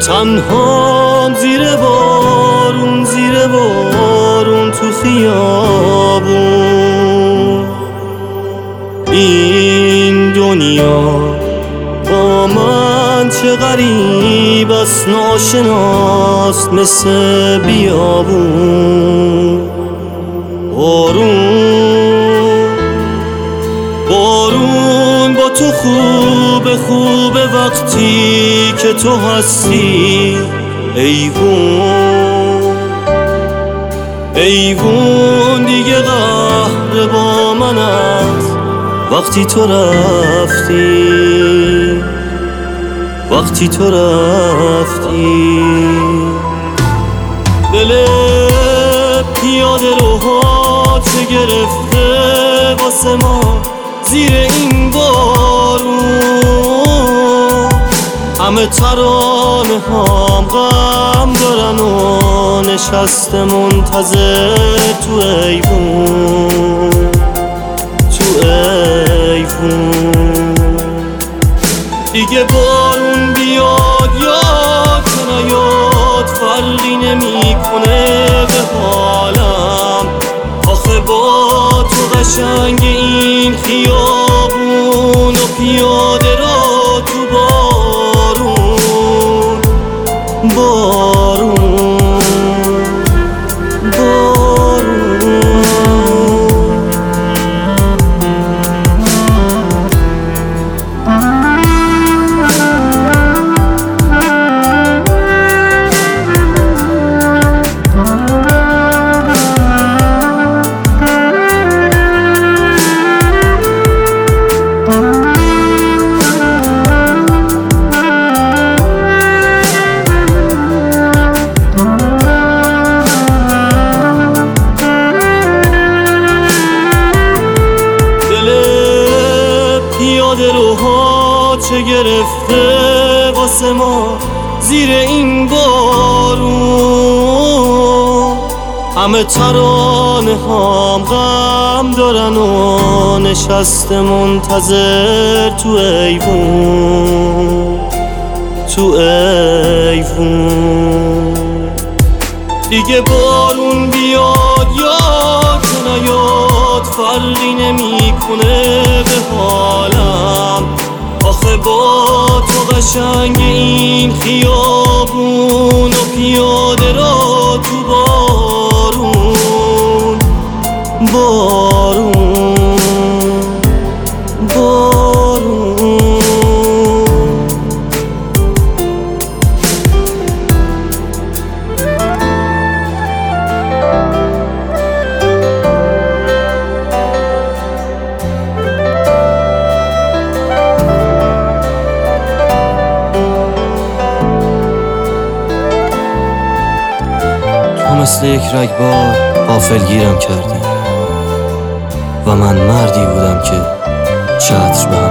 تنهام زیر بارون تو خیابون. این دنیا با من چه غریب است، ناشناست مثل بیابون. بارون با تو خوبه وقتی که تو هستی. ایوون دیگه قهر با من است وقتی تو رفتی. دل پیاده روها چه گرفته واسه ما زیر این بارون. همه ترانه هام غم دارن و نشسته منتظر تو ایوون. دیگه بارون بیاد یا که نیاد فرقی نمیکنه به حالم. آخه با تو قشنگ این خیابون و پیاده را تو بارون. پیاده روها چه گرفته واسه ما زیر این بارون. همه ترانه هام غم دارن و نشسته منتظر تو ایوون. دیگه بارون بیاد یا که نیاد فرقی نمیکنه به حالم. آخه با تو قشنگ این خیابون و پیاده را تو بارون. مثل یک رگبار غافلگیرم کردی و من مردی بودم که چتر به